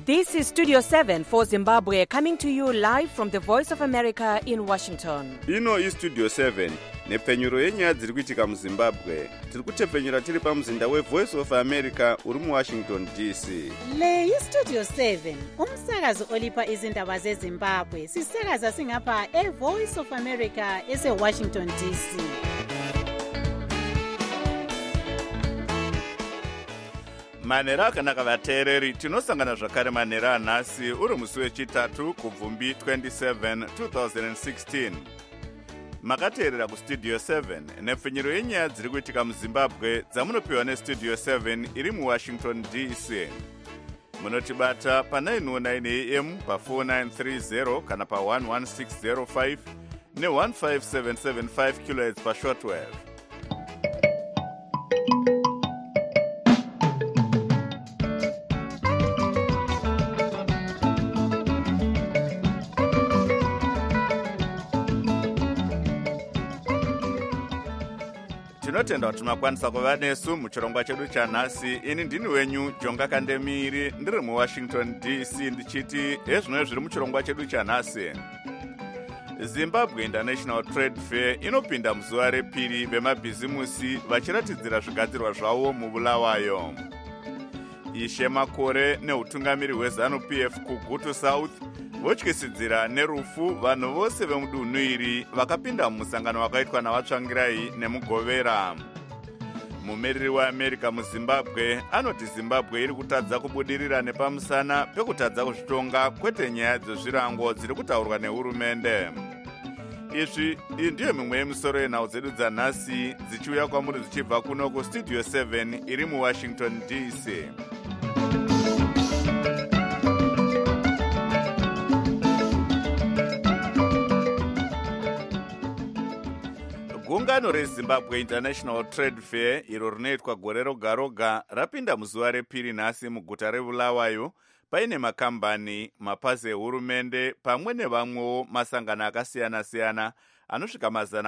This is Studio 7 for Zimbabwe, coming to you live from the Voice of America in Washington. Ino iStudio 7 nepfenyuro yenyaya dziri kuitika muZimbabwe. Tiri kutepfenyura tiri pamuzinda weVoice of America uri muWashington DC. Le iStudio 7 umsakazo olipa izindaba zeZimbabwe. Sisakaza singapha eVoice of America eseWashington DC. Manera akanaka vateereri, tinosangana zvakare manera anhasi uri musi wechitatu kubvumbi 27 2016. Makateerera kuStudio 7 nepfenyuro yenyaya dziri kuitika muZimbabwe dzamunopiwa neStudio 7 iri muWashington DC. Munotibata pa909 AM pa4930 kana pa11605 ne15775 kHz pashortwave. Tinotenda kuti makwanisa kuva nesu muchirongwa chedu chanhasi. Ini ndini wenyu Jonga Kandemiri, ndiri muWashington DC ndichiti ezvino zviri muchirongwa chedu chanhasi. Zimbabwe International Trade Fair inopinda muzuva repiri vemabhizimusi vachiratidzira zvigadzirwa zvavo muBulawayo. Ishe Makore neutungamiri hweZANU-PF kuGutu South votyisidzira nerufu vanhu vose vemudunhu iri vakapinda mumusangano wakaitwa navatsvangirai nemugovera. Mumiriri weAmerica muZimbabwe anoti Zimbabwe iri kutadza kubudirira nepamusana pekutadza kuzvitonga kwete nyaya dzezvirango dziri kutaurwa nehurumende. Izvi ndiyo mimwe yemisoro yenhau dzedu dzanhasi dzichiuya kwamuri dzichibva kuno kuStudio 7 iri muWashington DC. Gungano reZimbabwe International Trade Fair iro rinoitwa gore roga roga rapinda muzuva repiri nhasi muguta reBulawayo paine makambani, mapazi ehurumende pamwe nevamwewo masangano akasiyana-siyana anosvika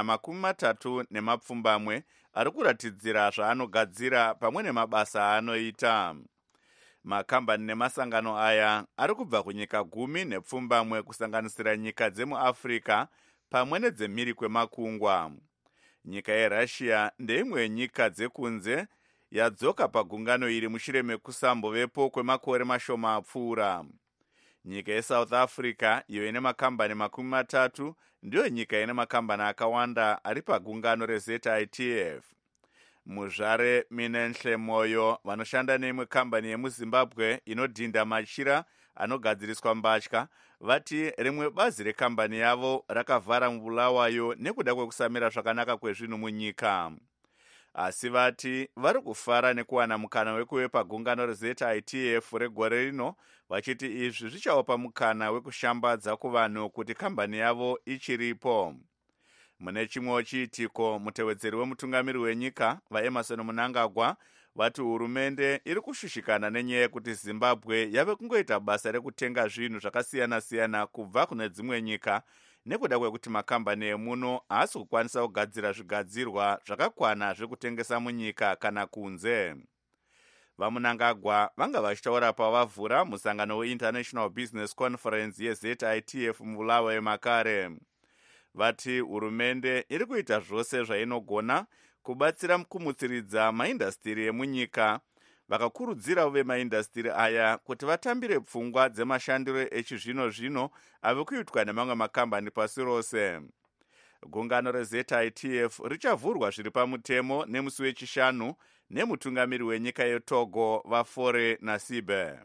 330 ari kuratidzira zvaanogadzira pamwe nemabasa aanoita. Makambani nemasangano aya ari kubva kunyika 10 kusanganisira nyika dzemuAfrica pamwe nedzemhiri kwemakungwa. Nyika yeRussia ndeimwe yenyika dzekunze yadzoka pagungano iri mushure mekusambovepo kwemakore mashoma apfuura. Nyika yeSouth Africa iyo ine makambani 30 ndiyo nyika ine makambani akawanda ari pagungano reZITF. Muzvare Minenhle Moyo vanoshanda neimwe kambani yemuZimbabwe inodhinda machira anogadziriswa mbatya vati rimwe bazi rekambani yavo rakavhara muBulawayo nekuda kwekusamira zvakanaka kwezvinhu munyika. Asi vati vari kufara nekuwana mukana wekuve pagungano reZITF regore rino, vachiti izvi zvichawapa mukana wekushambadza kuvanhu kuti kambani yavo ichiripo. Mune chimwewo chiitiko, mutevedzeri wemutungamiri wenyika vaEmerson Mnangagwa vati hurumende iri kushushikana nenyaya yekuti Zimbabwe yave kungoita basa rekutenga zvinhu zvakasiyana-siyana kubva kune dzimwe nyika nekuda kwekuti makambani emuno haasi kukwanisa kugadzira zvigadzirwa zvakakwana zvekutengesa munyika kana kunze. VaMnangagwa vanga vachitaura pavavhura musangano weInternational Business Conference yeZITF muBulawayo makare. Vati hurumende iri kuita zvose zvainogona kubatsira kumutsiridza maindastiri emunyika. Vakakurudzira vemaindastiri aya kuti vatambire pfungwa dzemashandiro echizvino-zvino ave kuitwa nemamwe makambani pasi rose. Gungano reZITF richavhurwa zviri pamutemo nemusi wechishanu nemutungamiri wenyika yeTogo Vafore Nasibe.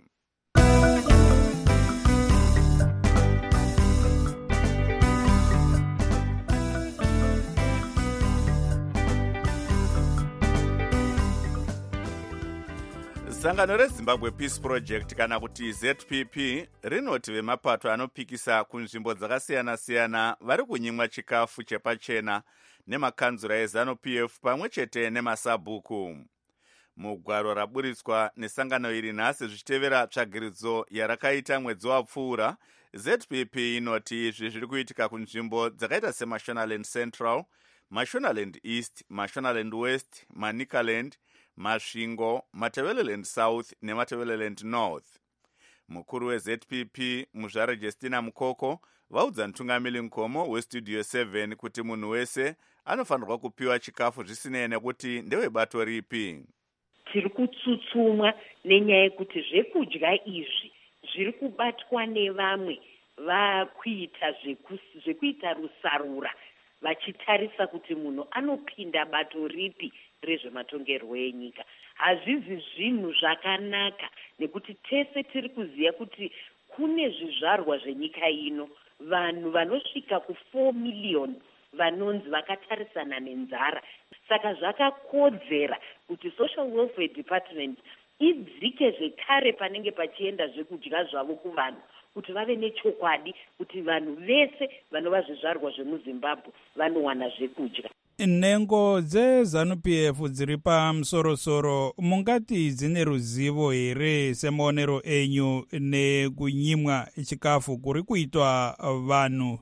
Sangano reZimbabwe Peace Project kana kuti ZPP rinoti vemapato anopikisa kunzvimbo dzakasiyana-siyana vari kunyimwa chikafu chepachena nemakanzura eZANU-PF pamwe chete nemasabhuku. Mugwaro raburitswa nesangano iri nhasi zvichitevera tsvagiridzo yarakaita mwedzi wapfuura, ZPP inoti izvi zviri kuitika kunzvimbo dzakaita seMashonaland Central, Mashonaland East, Mashonaland West, Manicaland, Masvingo, Matabeleland South neMatabeleland North. Mukuru weZPP Muzvare Justina Mukoko vaudza mutungamiri Nkomo westudio 7 kuti munhu wese anofanirwa kupiwa chikafu zvisinei nekuti ndewebato ripi. Tiri kutsutsumwa nenyaya yekuti zvekudya izvi zviri kubatwa nevamwe vakuita zvekuita rusarura vachitarisa kuti munhu anopinda bato ripi rezvematongerwo enyika. Hazvizi zvinhu zvakanaka nekuti tese tiri kuziva kuti kune zvizvarwa zvenyika ino vanhu vanosvika ku4 million vanonzi vakatarisana nenzara. Saka zvakakodzera kuti Social Welfare Department idzike zvekare panenge pachienda zvekudya zvavo kuvanhu kuti vave nechokwadi kuti vanhu vese vanova zvizvarwa zvemuZimbabwe vanowana zvekudya. Nhengo dzeZANU-PF dziri pamusoro-soro mungati dzine ruzivo here semaonero enyu nekunyimwa chikafu kuri kuitwa vanhu?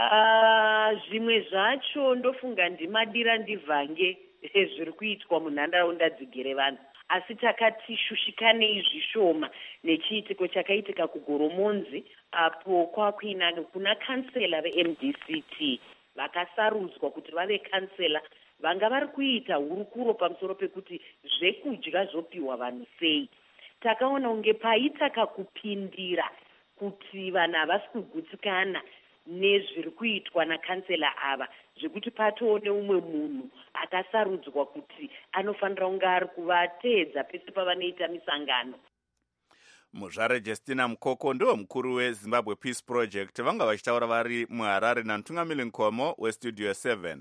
Zvimwe zvacho ndofunga ndimadira ndivhange zviri kuitwa munharaunda dzigere vanhu, asi takati shushikanei zvishoma nechiitiko chakaitika kuGoromonzi apo kuna kansela veMDCT vakasarudzwa kuti vave kansela vanga vari kuita hurukuro pamusoro pekuti zvekudya zvopiwa vanhu sei. Takaona unge paitaka kupindira kuti vanhu havasi kugutsikana nezviri kuitwa nakansela ava zvekuti patoone umwe munhu akasarudzwa kuti anofanira kunge ari kuvateedza pese pavanoita misangano. Muzvare Justina Mukoko ndiwo mukuru weZimbabwe Peace Project vanga vachitaura vari muHarare namutungamiri Nkomo westudio 7.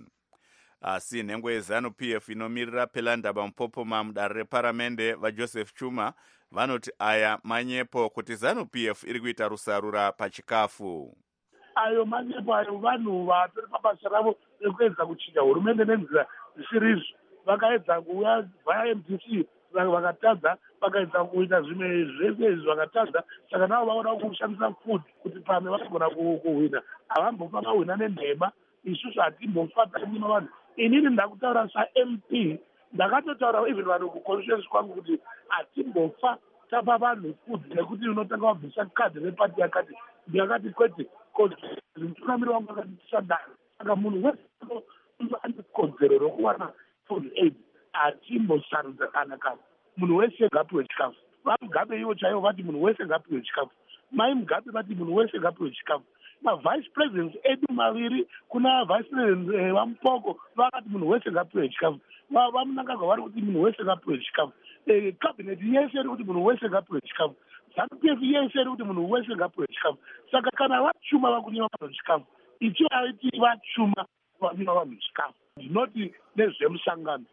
Asi nhengo yeZANU-PF inomirira Pelandaba Mupopoma mudare reparamende vaJoseph Chuma vanoti aya manyepo kuti ZANU-PF iri kuita rusarura pachikafu. Ayo manyepo ayo vanhu vatori pabasa ravo rekuedza kuchinja hurumende nenzira zvisirizo. Vakaedza kuuya via MDC vakatadza, vakaedza kuita zvimwe zvese izvi vakatadza. Saka navo vaona kushandisa food kuti pamwe vanogona kuhwina. Havambofa vahwina nenhema, isusu hatimbofa taimima vanhu. Inini ndakutaura saMP, ndakatotaura even vanhu kuconstituency kwangu kuti hatimbofa tapa vanhu food nekuti unotanga wabvisa kadhi repati yakati ndakati kwete mutungamiri wangu akati tisadaro. Saka munhu wese ane kodzero rokuwana food aid hatimbosarudza kana kana. Munhu wese ngapiwe chikafu. VaMugabe ivo chaivo vati munhu wese ngapiwe chikafu. Mai Mugabe vati munhu wese ngapiwe chikafu. Vice presidents edu maviri kuna vice president vaMupoko vakati munhu wese ngapiwe chikafu. VaMunangagwa vari kuti munhu wese ngapiwe chikafu. Cabinet yese iri kuti munhu wese ngapiwe chikafu. ZANU-PF yese iri kuti munhu wese ngapiwe chikafu. Saka kana vachuma vakunyima vanhu chikafu, icho haiti vachuma vanyima vanhu chikafu, zvinoti nezvemusangano.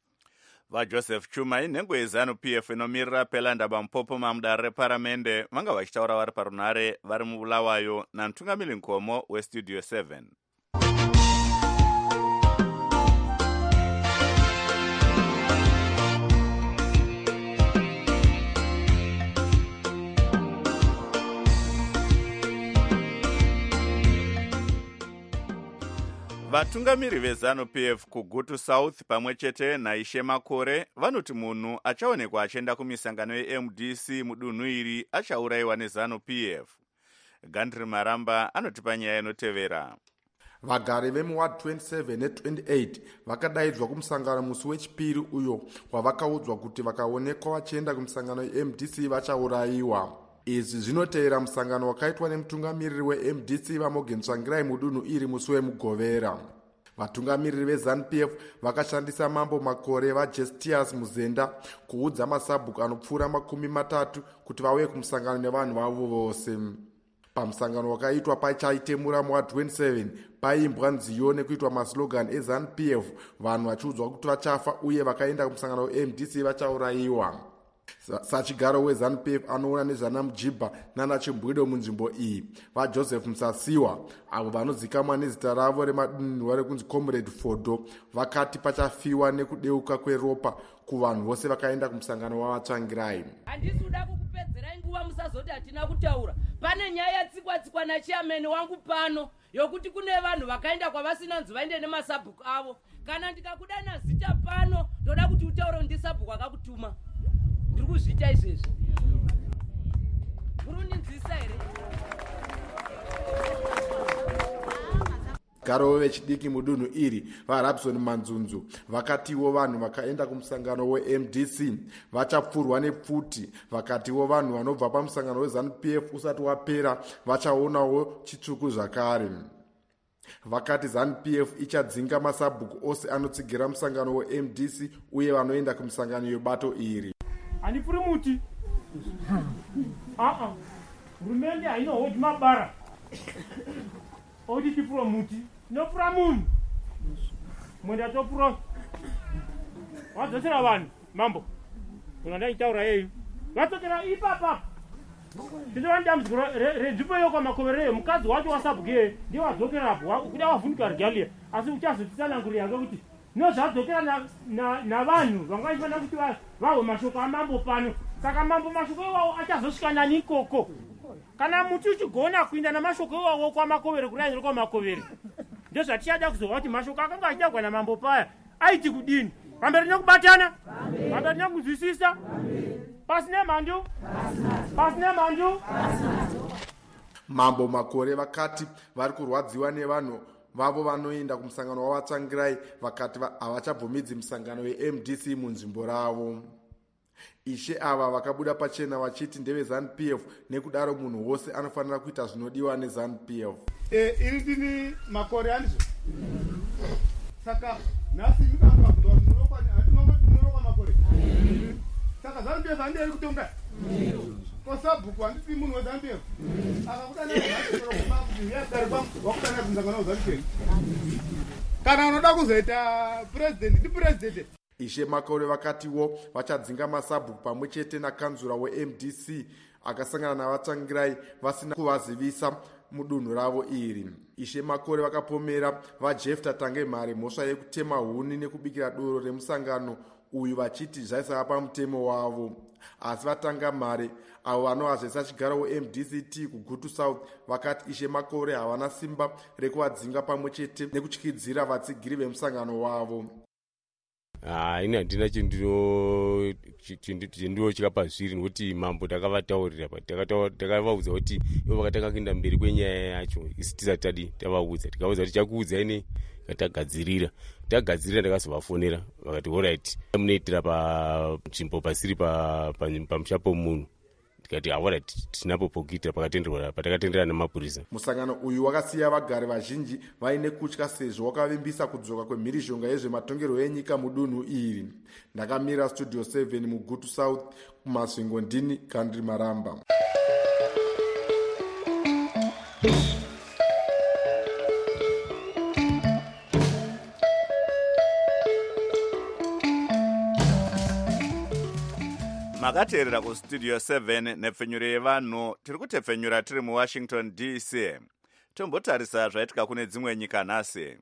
VaJoseph Chuma inhengo yeZANU-PF inomirira Pelandaba Mupopoma mudare reparamende vanga vachitaura vari parunhare vari muBulawayo namutungamiri Nkomo westudio 7. Vatungamiri veZANU-PF kuGutu South pamwe chete naIshe Makore vanoti munhu achaonekwa achienda kumisangano yeMDC mudunhu iri achaurayiwa neZANU-PF. Gandri Maramba anotipa nyaya inotevera. Vagari vemuward 27 ne28 vakadaidzwa kumusangano musi wechipiri uyo wavakaudzwa kuti vakaonekwa vachienda kumisangano yeMDC vachaurayiwa. Izvi zvinotevera musangano wakaitwa nemutungamiriri weMDC vaMorgan Tsvangirai mudunhu iri musi wemugovera. Vatungamiriri veZANU-PF vakashandisa Mambo Makore vaJustice Muzenda kuudza masabhuku anopfuura 30 kuti vauye kumusangano nevanhu vavo vose. Pamusangano wakaitwa pachaitemura muward 27 paimbwa nziyo nekuitwa maslogan eZANU-PF vanhu vachiudzwa kuti vachafa uye vakaenda kumusangano weMDC vachaurayiwa. Sachigaro weZANU-PF anoona nezvana Mujibha nana Chimbwido munzvimbo iyi vaJoseph Musasiwa avo vanozikamwa nezita ravo remadunhu vari kunzi Comrade Fodo vakati pachafiwa nekudeuka kweropa kuvanhu vose vakaenda kumusangano wavaTsvangirai. Handisi kuda kukupedzerai nguva musazoti hatina kutaura. Pane nyaya yatsikwa nachairman wangu pano yokuti kune vanhu vakaenda kwavasinanzi vaende nemasabhuku avo. Kana ndikakudana zita pano ndoda kuti utaure ndi sabhuku akakutuma. Ndiri kuzviita izvezvi. muruninzisa here. garo vechidiki mudunhu iri varabson manzunzu vakatiwo vanhu vakaenda kumusangano wemdc vachapfurwa nepfuti. vakatiwo vanhu vanobva pamusangano weZANU-PF usati wapera vachaonawo chitsvuku zvakare. vakati ZANU-PF ichadzinga masabhuku ose anotsigira musangano wemdc uye vanoenda kumusangano yebato iri. handipfuri muti hurumende hainohoti mabara oti tipfura muti tinopfura munhu mwenda topfura wadzosera vanhu mambo unandaitaura yeyu vadzokera ipapapa tindova ndambudziko renzvimbo yokwamakoverero mukadzi wacho wasabhuke ndiye wadzokerapo kuda wavhunika regalia asi uchazotitsanangurira ngekuti nozvadzokera navanhu vangafanira kuti vahwe mashoko amambo pano saka mambo mashoko iwawo achazosvika nani ikoko kana muti uchigona kuinda namashoko iwawo kwamakovere kurayiro kwamakovere ndozvatichada kuzova kuti mashoko akanga achitagwa namambo paya aiti kudini pamberi nekubatana pamberi nekuzwisisa pasine mhandu pasine mhandu. mambo makore vakati vari kurwadziwa nevanhu vavo vanoenda kumusangano wavatsvangirai vakati havachabvumidzi musangano wemdc munzvimbo ravo. ishe ava vakabuda pachena vachiti ndeve ZANU-PF nekudaro munhu wose anofanira kuita zvinodiwa neZANU-PF. iri ndini makore andizvo saka nhasi munorokwa makore saka ZANU-PF handi iri kutonga kosabhuku handisi munhu weZANU-PF akakudanaakutiyakare kumsangano weZANU-PF kana unoda kuzoita purezidendi ndipurezidendi. ishe makore vakatiwo vachadzinga masabhuku pamwe chete nakanzura wemdc akasangana navatsangirai vasina kuvazivisa mudunhu ravo iri. ishe makore vakapomera vajefta tange mhare mhosva yekutema huni nekubikira doro remusangano uyu vachiti zvaisava pamutemo wavo. asi vatanga mhare avo vanovazvesa chigaro wemdct kugutu south vakati ishe makore havana simba rekuvadzinga pamwe chete nekutyidzira vatsigiri vemusangano wavo. ini handina chendino chikapa zviri nokuti mambo takavataurira takavaudza kuti ivo vakatanga kuenda mberi kwenyaya yacho isi tisati tadi tavaudza tikaudza kuti chakuudzai nei katagadzirira takazovafonera vakati oright munoitira panzvimbo pasiri pamushapo munhu tikati awara tinapo pokuitira patakatenderana namapurisa. musangano uyu wakasiya vagari vazhinji vaine kutya sezvo wakavimbisa kudzoka kwemhirizhonga yezvematongerwo enyika mudunhu iri. ndakamira studio 7 mugutu south kumasvingo ndini Kandri Maramba. makateerera kustudio 7 nepfenyuro yevanhu tiri kutepfenyura tiri muwashington dc. tombotarisa zvaitika kune dzimwe nyika nhasi.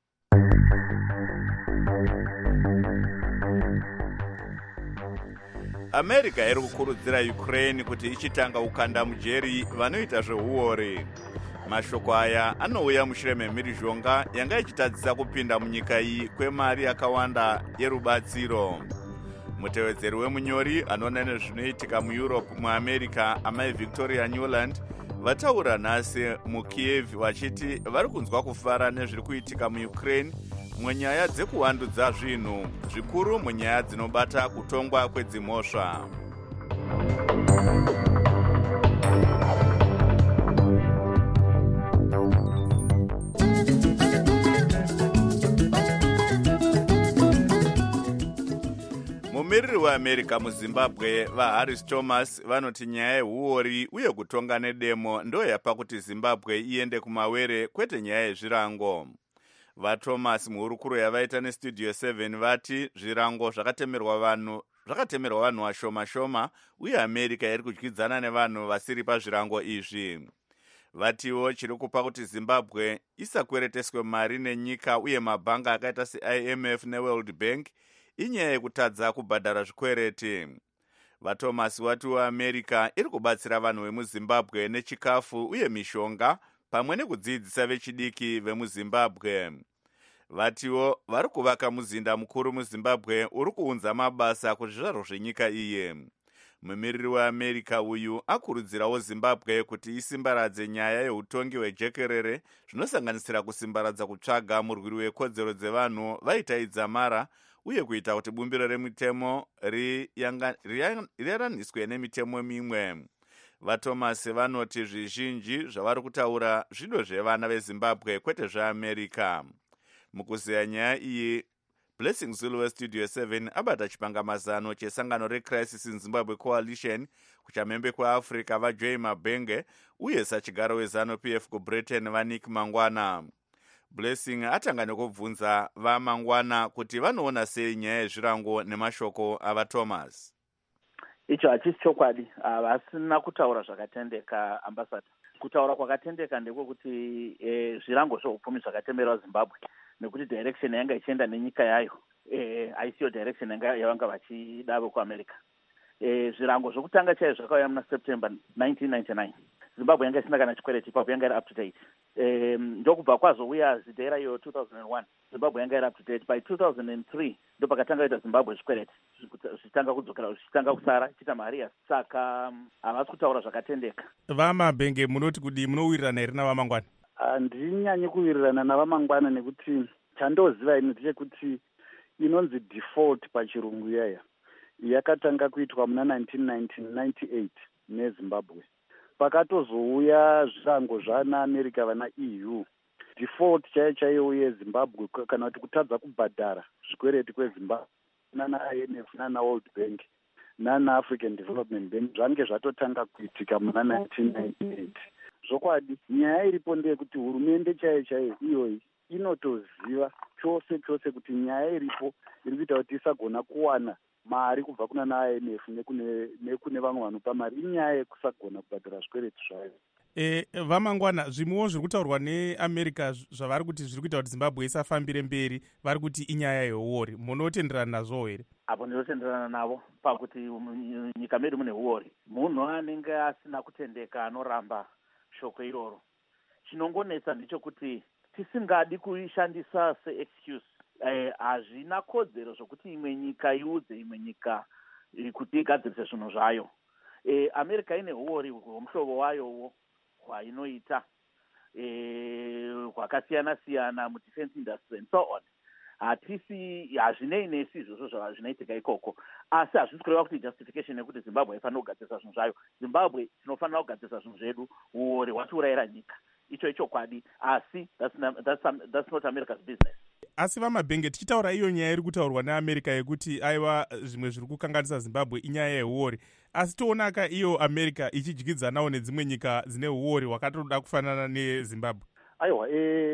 america iri kukurudzira ukraine kuti ichitanga kukanda mujeri vanoita zveuori. mashoko aya anouya mushure memhirizhonga yanga ichitadzisa kupinda munyika iyi kwemari yakawanda yerubatsiro. mutevedzeri wemunyori anoona nezvinoitika mueurope muamerica amai Victoria Newland vataura nhasi mukiev vachiti vari kunzwa kufara nezviri kuitika muukraine munyaya dzekuvandudza zvinhu zvikuru munyaya dzinobata kutongwa kwedzimhosva. mumiriri weamerica muzimbabwe vaharris thomas vanoti nyaya yeuori uye kutonga nedemo ndo yapa kuti zimbabwe iende kumawere kwete nyaya yezvirango. vathomas muhurukuro yavaita nestudio 7 vati zvirango zvakatemerwa vanhu vashoma shoma uye america iri kudyidzana nevanhu vasiri pazvirango izvi. vatiwo chiri kupa kuti zimbabwe isakwereteswe mari nenyika uye mabhanga akaita seIMF neWorld Bank inyaya yekutadza kubhadhara zvikwereti. vathomas vatiwo america iri kubatsira vanhu vemuzimbabwe nechikafu uye mishonga pamwe nekudzidzisa vechidiki vemuzimbabwe. vatiwo vari kuvaka muzinda mukuru muzimbabwe uri kuunza mabasa kuzvizvarwa zvenyika iye. mumiriri weamerica uyu akurudzirawo zimbabwe kuti isimbaradze nyaya yeutongi hwejekerere, zvinosanganisira kusimbaradza kutsvaga murwiri wekodzero dzevanhu vaitaidza mara, uye kuita kuti bumbiro remitemo riyaraniswe nemitemo mimwe. VaThomas vanoti zvizhinji zvavari kutaura zvido zvevana vezimbabwe kwete zveamerica. Mukuziya nyaya iyi, Blessing Zulu weStudio 7 abata chipangamazano chesangano reCrisis in Zimbabwe Coalition kuchamhembe kweAfrica vaJoy Mabhenge uye sachigaro weZANU-PF kuBritain vaNick Mangwana. Blessing atanga nekubvunza vaMangwana kuti vanoona sei nyaya yezvirango nemashoko avaThomas. Icho hachisi chokwadi, vasina kutaura zvakatendeka ambassador. Kutaura kwakatendeka ndekwokuti zvirango zveupfumi zvakatemberwa Zimbabwe nekuti direction yanga ichienda nenyika yayo haisiyo direction yavanga vachida vekuAmerica. Zvirango zvokutanga chaizvo zvakauya muna September 1999. Zimbabwe yanga isina kana chikwereti ipapo, yanga iri up to date. Ndokubva kwazouya zidhera iyo 2001 Zimbabwe yanga iri up to date. By 2003 ndo pakatanga kuita Zimbabwe zvikwereti zvichitanga kudzokera zvichitanga kusara chiita mariya. Saka havasi kutaura zvakatendeka. VaMabhenge munoti kudi munowirirana here navaMangwana? Handinyanyi kuwirirana navaMangwana nekuti chandoziva ini ndechekuti inonzi default pachirungu yaya yakatanga kuitwa muna 1998 neZimbabwe. Pakatozouya zvirango zvana America vana EU. Default chaiyo yeZimbabwe kana kuti kutadza kubhadhara zvikwereti kweZimbabwe nana IMF nana World Bank nana African Development Bank zvange zvatotanga kuitika muna 1998. Zvokwadi nyaya iripo ndeyekuti hurumende chaiyo iyoyi inotoziva chose kuti nyaya iripo iri kuita kuti isagona kuwana mari kubva kuna naIMF nekune vamwe vanopa mari inyaya yekusagona kubhadhara zvikwereti zvayo. VaMangwana, zvimwewo zviri kutaurwa neAmerica zvavari kuti zviri kuita kuti Zimbabwe isafambire mberi, vari kuti inyaya yeuori. Munotenderana nazvo here? Apo ndinotenderana navo pakuti nyika medu mune uori. Munhu anenge asina kutendeka anoramba shoko iroro. Chinongonetsa ndichokuti tisingadi kuishandisa seexcuse. Hazvina kodzero zvokuti imwe nyika iudze imwe nyika kuti igadzirise zvinhu zvayo. America ine uori hwomuhlobo wayowo hwainoita hwakasiyana-siyana mudefense industry and so on. Hazvinei nesi izvozvo zvinoitika ikoko, asi hazvisi kureva kuti justification yekuti Zimbabwe haifanira kugadzirisa zvinhu zvayo. Zimbabwe tinofanira kugadzirisa zvinhu zvedu, uori hwatiurayira nyika. Icho chokwadi, asi that's not America's business. Asi VaMabhenge, tichitaura iyo nyaya iri kutaurwa neAmerica yekuti aiwa zvimwe zviri kukanganisa Zimbabwe inyaya yeuori, asi toonaka iyo America ichidyidzanawo nedzimwe nyika dzine uori hwakatoda kufanana neZimbabwe. Aiwa,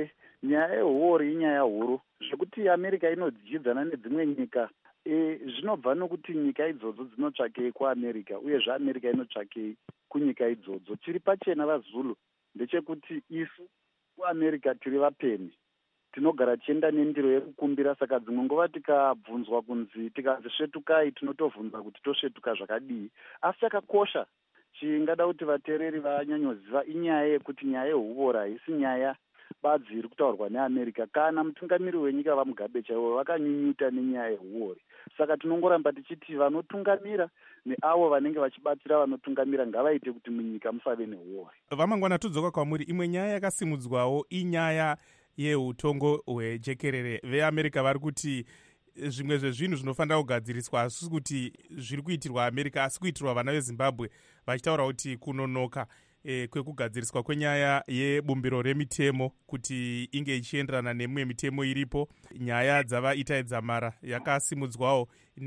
nyaya yeuori inyaya huru zvekuti America inodyidzana nedzimwe nyika. Zvinobva nokuti nyika idzodzo dzinotsvakei kuAmerica uyezve America inotsvakei kunyika idzodzo. Chiri pachena vaZulu ndechekuti isu kuAmerica tiri vapeni, tinogara tichienda nendiro yekukumbira. Saka dzimwe nguva tikabvunzwa kunzi tikazisvetukai tinotobvunza kuti tosvetuka zvakadii. Asi chakakosha chingada kuti vateereri vanyanyoziva inyaya yekuti nyaya yehuori haisi nyaya badzi iri kutaurwa neAmerica. Kana mutungamiri wenyika vaMugabe chaivo vakanyunyuta nenyaya yehuori. Saka tinongoramba tichiti vanotungamira neavo vanenge vachibatsira vanotungamira ngavaite kuti munyika musave nehuori. VaMangwana, todzoka kwamuri. Imwe nyaya yakasimudzwawo inyaya yeutongo hwejekerere. VeAmerica vari kuti zvimwe zvezvinhu zvinofanira kugadziriswa hasi kuti zviri kuitirwa America asi kuitirwa vana veZimbabwe, vachitaura kuti kunonoka kwekugadziriswa kwenyaya yebumbiro remitemo kuti inge ichienderana nemimwe mitemo iripo. Nyaya dzavaitaidza mara yakasimudzwawo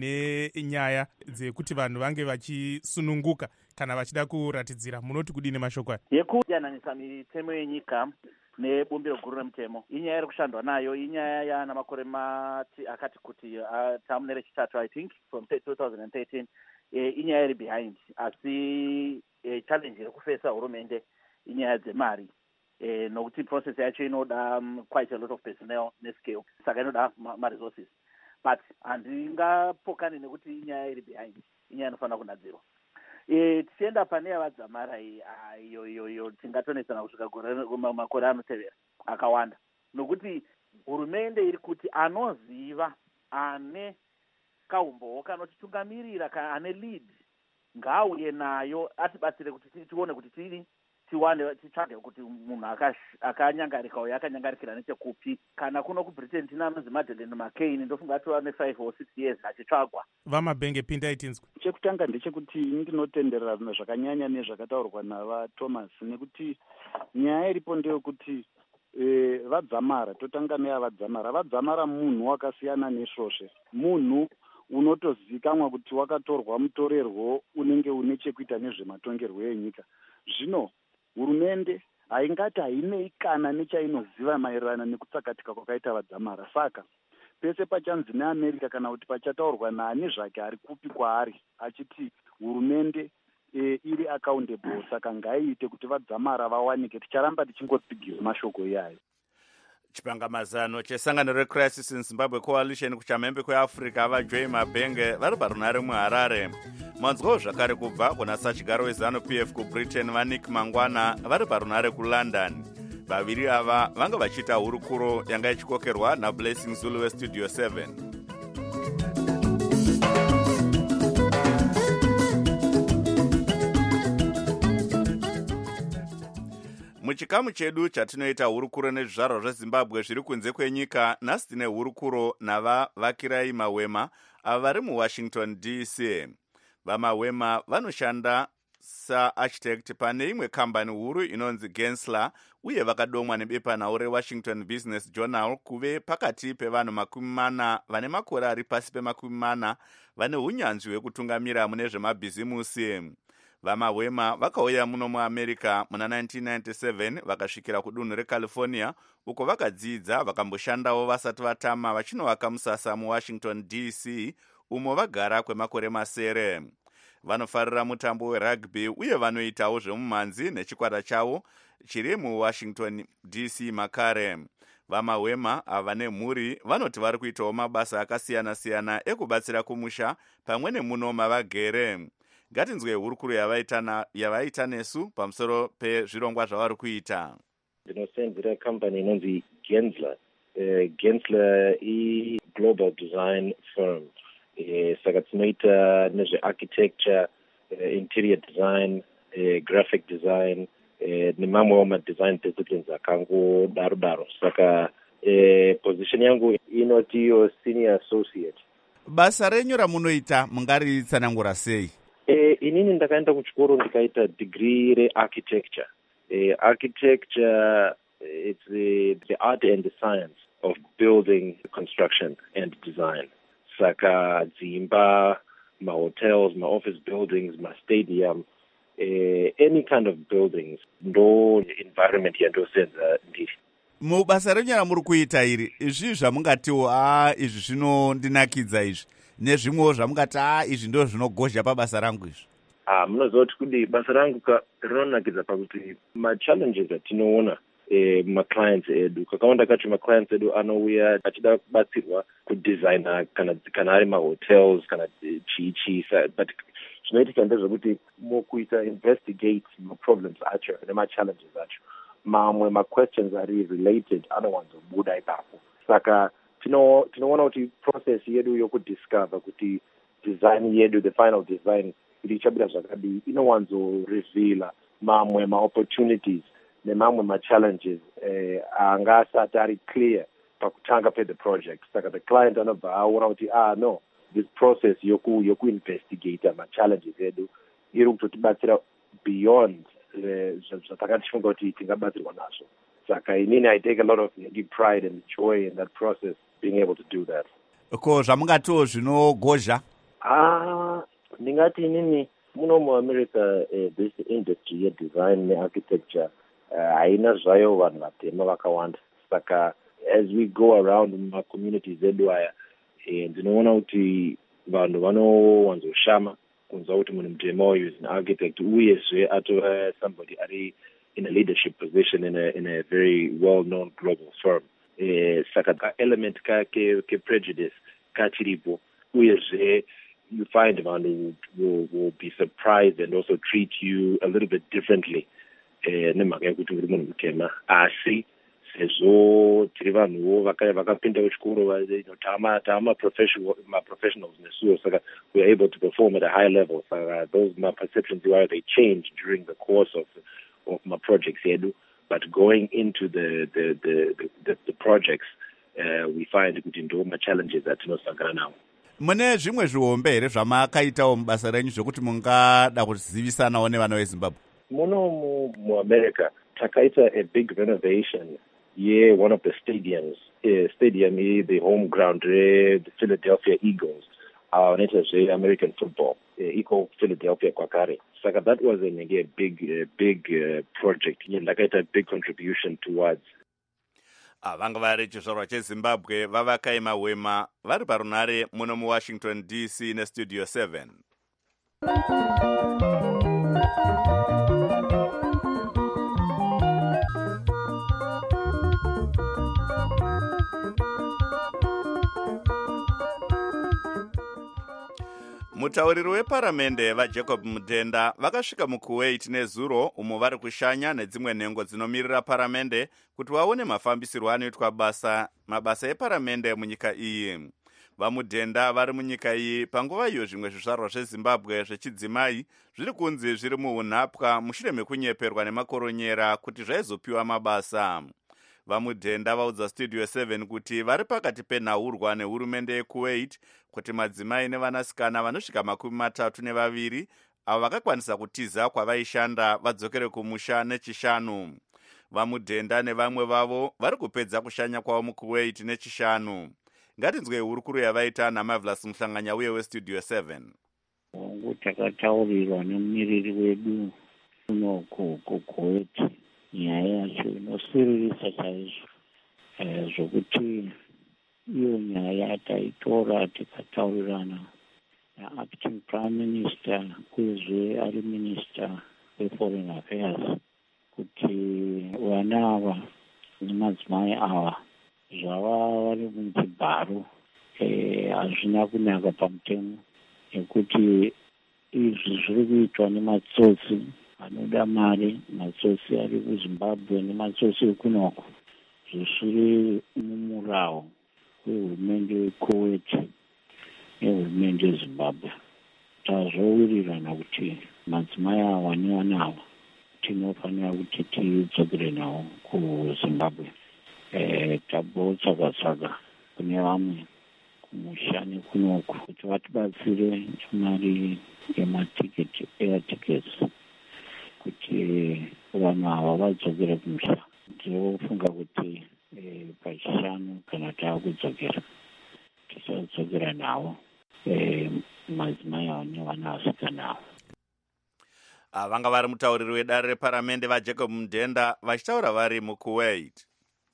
nenyaya dzekuti vanhu vange vachisununguka kana vachida kuratidzira. Munoti kudini mashoko aya? Yekuyananisa mitemo yenyika nebumbiro guru remutemo inyaya iri kushandwa nayo, inyaya yana makore akati kuti tamu rechitatu I think from 2013. Inyaya iri behind, asi challenge iri kufesa hurumende inyaya dzemari, nokuti process yacho inoda quite a lot of personnel nescale, saka inoda maresources. But handingapokani nekuti inyaya iri behind, inyaya inofanira kunadzirwa. Tichienda pane yavadzamara iyo tingatonetsana kusvika makore anotevera akawanda, nokuti hurumende iri kuti anoziva ane kaumbowo kanotitungamirira ane lead ngaauye nayo atibatsire kuti tione kuti titsvage kuti munhu akanyangarika uyo akanyangarikira nechekupi. Kana kuno kubritain tina anonzi Madeleine McCain, ndofunga atova ne5 or 6 years achitsvagwa. Vamabhenge pindai tinzwe. Chekutanga ndechekuti ndinotenderera zvakanyanya nezvakataurwa navaThomas, nekuti nyaya iripo ndeyekuti vadzamara, totanga neyavadzamara. Vadzamara munhu wakasiyana nesvosve, munhu unotozikamwa kuti wakatorwa mutorerwo unenge une chekuita nezvematongerwo enyika. Zvino hurumende haingati hainei kana nechainoziva maererano nekutsakatika kwakaita vadzamara. Saka pese pachanzi neAmerica kana kuti pachataurwa naani zvake ari kupi kwaari achiti hurumende iri accountable, saka ngaiite kuti vadzamara vawanike. Ticharamba tichingotsigira mashoko iyayo. Chipangamazano chesangano reCrisis in Zimbabwe Coalition kuchamhembe kweAfrica vaJoy Mabhenge vari parunare muHarare. Manzwawo zvakare kubva kuna sachigaro wezanu PF kuBritain vaNick Mangwana vari parunare kuLondon. Vaviri ava vanga vachiita hurukuro yanga ichikokerwa naBlessing Zulu weStudio 7. Muchikamu chedu chatinoita hurukuro nezvizvarwa zveZimbabwe zviri kunze kwenyika, nhasi tine hurukuro navavakirai Mahwema vari muWashington DC. VaMahwema vanoshanda saarchitect pane imwe kambani huru inonzi Gensler, uye vakadomwa nebepanhau reWashington Business Journal kuve pakati pevanhu 40 vane makore ari pasi pe40 vane unyanzvi hwekutungamira mune zvemabhizimusi. VaMahwema vakauya muno muAmerica muna 1997 vakasvikira kudunhu reCalifornia, uko vakadzidza vakamboshandawo vasati vatama vachinovaka musasa muWashington DC, umo vagara kwemakore masere. Vanofarira mutambo werugby uye vanoitawo zvemumhanzi nechikwata chavo chiri muWashington DC makare. VaMahwema ava nemhuri vanoti vari kuitawo mabasa akasiyana-siyana ekubatsira kumusha pamwe nemuno mavagere. Ngatinzwe hurukuro yavaita nesu pamusoro pezvirongwa zvavari kuita. Ndinosenzera kambani inonzi Gensler. Gensler global design firm. Saka tinoita nezvearchitecture, interior design, graphic design, nemamwewo madesign disciplines akangodaro-daro. Saka position yangu inotiyo senior associate. Basa renyu ramunoita mungaritsanangura sei? Inini ndakaenda kuchikoro ndikaita degree rearchitecture. Architecture, it's the art and the science of building, construction and design. Saka dzimba, mahotels, office buildings, stadium, any kind of buildings, ndo environment yandosenza ndiri. Mubasa renyu ramuri kuita iri, izvi zvamungatiwo izvi zvinondinakidza izvi, nezvimwewo zvamungati izvi ndo zvinogozha pabasa rangu izvi? Munoziva kuti kudi basa rangu rinonakidza pakuti machallenges atinoona maclients edu, kakawanda kacho maclients edu anouya achida kubatsirwa kudesigna kana ari mahotels kana chii, but zvinoitika ndezvekuti mukuita investigate maproblems acho nemachallenges acho, mamwe maquestions ari related anowanzobuda ipapo. Saka tinoona kuti process yedu yokudiscover kuti design yedu, the final design kuti ichabuda zvakadii, inowanzoreveala mamwe maopportunities nemamwe machallenges anga asati ari clear pakutanga the project. Saka the client anobva aona kuti no, this process yokuinvestigate machallenges edu iri kutotibatsira beyond zvatakatifunga kuti tingabatsirwa nazvo. Saka inini I take a lot of deep pride and joy in that process, being able to do that. Ko zvamungatiwo zvinogozha? Ndingati inini muno muAmerica this industry yedesign nearchitecture haina zvayo vanhu vatema vakawanda. Saka as we go around mumacommunities edu aya, ndinoona kuti vanhu vanowanzoshama kunzwa kuti munhu mutema uyu is an architect, uyezve atova somebody ari in a leadership position in a very well-known global firm. Saka ka element ke prejudice kachiripo, uyezve you find vanhu will be surprised and also treat you a little bit differently nemhaka yekuti uri munhu mutema. Asi sezvo tiri vanhuwo vakapinda kuchikoro ma-professionals nesuwo, saka we are able to perform at a high level. Saka those ma-perceptions iwayo, they change during the course of ma-projects yedu. But going into the projects, we find kuti ndo ma-challenges atinosangana nawo. Mune zvimwe zvihombe here zvamakaitawo mubasa renyu zvokuti mungada kuzivisanawo nevana veZimbabwe? Muno muAmerica takaita a big renovation one of the stadiums, the home ground, the Philadelphia Eagles, vanoita zveAmerican football, iko Philadelphia kwakare. Saka that was a big project. Ndakaita a big contribution towards. Vanga vari chizvarwa cheZimbabwe vavakaima hwema vari parunare muno muWashington DC nestudio 7. Mutauriri weparamende vaJacob Mutenda vakasvika muKuwait nezuro umo vari kushanya nedzimwe nhengo dzinomirira paramende kuti vaone mafambisirwo anoitwa mabasa eparamende munyika iyi. VaMutenda vari munyika iyi panguva iyo zvimwe zvizvarwa zveZimbabwe zvechidzimai zviri kunzi zviri muunhapwa mushure mekunyeperwa nemakoronyera kuti zvaizopiwa mabasa. VaMutenda vaudza studio 7 kuti vari pakati penhaurwa nehurumende yeKuwait kuti madzimai nevanasikana vanosvika 32 avo vakakwanisa kutiza kwavaishanda vadzokere kumusha nechishanu. VaMutenda nevamwe vavo vari kupedza kushanya kwavo muKuwait nechishanu. Ngatinzwe hurukuru yavaita naMavlas Muhlanganya uye westudio 7. Takataurirwa nemumiriri wedu uno kuKuwait nyaya yacho inosiririsa chaizvo, zvokuti iyo nyaya taitora tikataurirana naacting prime minister uyezve ari minister weforeign affairs kuti vana ava nemadzimai ava zvava vari muchibharo hazvina kunaka pamutemo, nekuti izvi zviri kuitwa nematsotsi anoda mari, matsotsi ari kuZimbabwe nematsotsi ekunoko, zvisiri mumurawo wehurumende yeKuwait nehurumende yeZimbabwe. Tazvowirirana kuti madzimai ava nevana ava tinofanira kuti tidzokere nawo kuZimbabwe. Tabotsaga kune vamwe kumusha nekunoku kuti vatibatsire mari yematiketi, air tickets, kuti vanhu ava vadzokere kumusha. Ndinofunga kuti pachishanu kana taakudzokera tisadzokera nawo madzimai avo nevana vasikana avo. Vanga vari mutauriri wedare reparamende vaJacob Mutenda vachitaura vari muKuwait.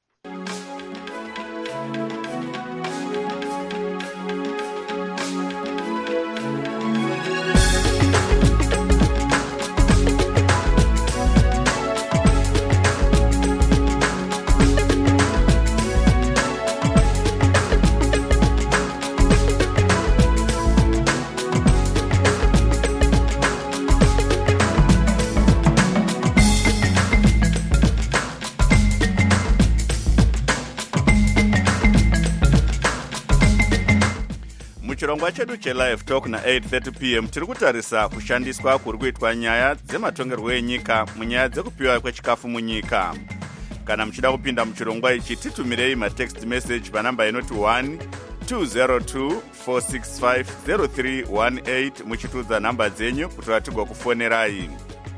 Chirongwa chedu cheLive Talk na8:30 p.m. tiri kutarisa kushandiswa kuri kuitwa nyaya dzematongerwo enyika munyaya dzekupiwa kwechikafu munyika. Kana muchida kupinda muchirongwa ichi titumirei matext message panamba inoti 1-202-465-0318 muchitudza namba dzenyu kuti vatigwa kufonerai.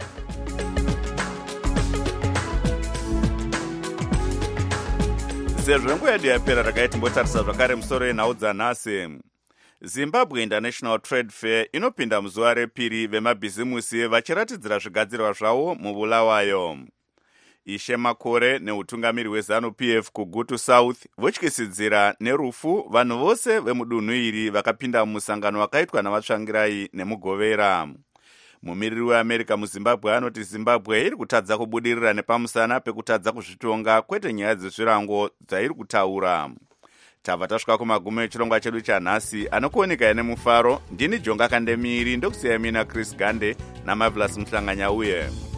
Sezvo nguva yedu yapera rakaiti mbotarisa zvakare musoro yenhau dzanhasi. Zimbabwe International Trade Fair inopinda muzuva repiri vemabhizimusi vachiratidzira zvigadzirwa zvavo muBulawayo. Ishe Makore neutungamiri weZANU-PF kuGutu South votyisidzira nerufu vanhu vose vemudunhu iri vakapinda mumusangano wakaitwa navatsvangirai nemugovera. Mumiriri weAmerica muZimbabwe anoti Zimbabwe iri kutadza kubudirira nepamusana pekutadza kuzvitonga kwete nyaya dzezvirango dzairi kutaura. Tabva tasvika kumagumo echirongwa chedu chanhasi anokuoneka nemufaro. Ndini Jonga Kandemiri ndokusiyamina Chris Gande naMavlas Muhlanganya uye